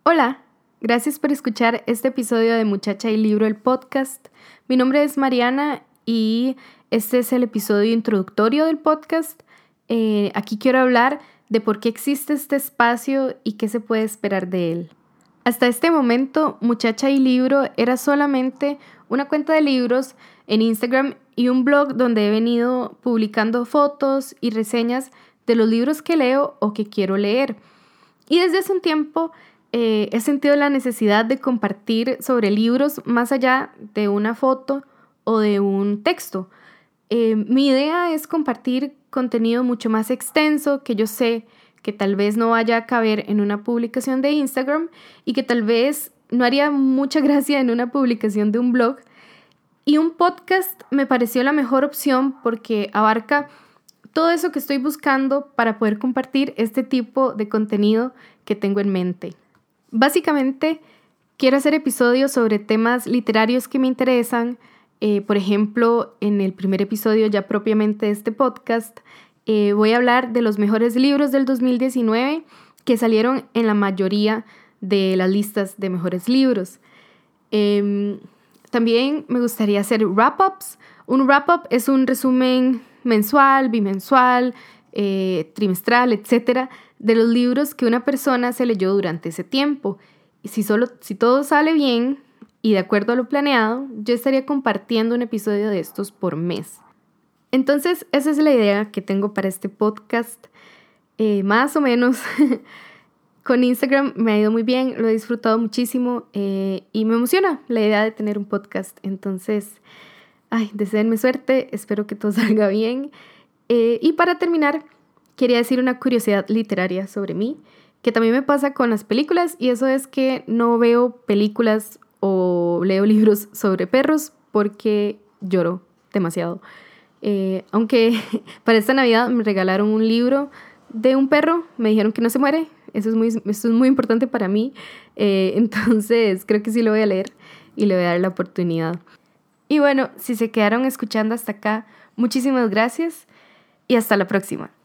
Hola, gracias por escuchar este episodio de Muchacha y Libro, el podcast. Mi nombre es Mariana y este es el episodio introductorio del podcast. Aquí quiero hablar de por qué existe este espacio y qué se puede esperar de él. Hasta este momento, Muchacha y Libro era solamente una cuenta de libros en Instagram y un blog donde he venido publicando fotos y reseñas de los libros que leo o que quiero leer. Y desde hace un tiempo he sentido la necesidad de compartir sobre libros más allá de una foto o de un texto. Mi idea es compartir contenido mucho más extenso que yo sé que tal vez no vaya a caber en una publicación de Instagram y que tal vez no haría mucha gracia en una publicación de un blog. Y un podcast me pareció la mejor opción porque abarca todo eso que estoy buscando para poder compartir este tipo de contenido que tengo en mente. Básicamente, quiero hacer episodios sobre temas literarios que me interesan. Por ejemplo, en el primer episodio ya propiamente de este podcast, voy a hablar de los mejores libros del 2019 que salieron en la mayoría de las listas de mejores libros. También me gustaría hacer wrap-ups. Un wrap-up es un resumen mensual, bimensual, trimestral, etcétera, de los libros que una persona se leyó durante ese tiempo. Y si todo sale bien y de acuerdo a lo planeado, yo estaría compartiendo un episodio de estos por mes. Entonces, esa es la idea que tengo para este podcast, más o menos. Con Instagram me ha ido muy bien, lo he disfrutado muchísimo y me emociona la idea de tener un podcast. Entonces, deseenme suerte, espero que todo salga bien. Y para terminar, quería decir una curiosidad literaria sobre mí, que también me pasa con las películas, y eso es que no veo películas o leo libros sobre perros porque lloro demasiado. Aunque para esta Navidad me regalaron un libro de un perro, me dijeron que no se muere, eso es muy importante para mí, entonces creo que sí lo voy a leer y le voy a dar la oportunidad. Y bueno, si se quedaron escuchando hasta acá, muchísimas gracias y hasta la próxima.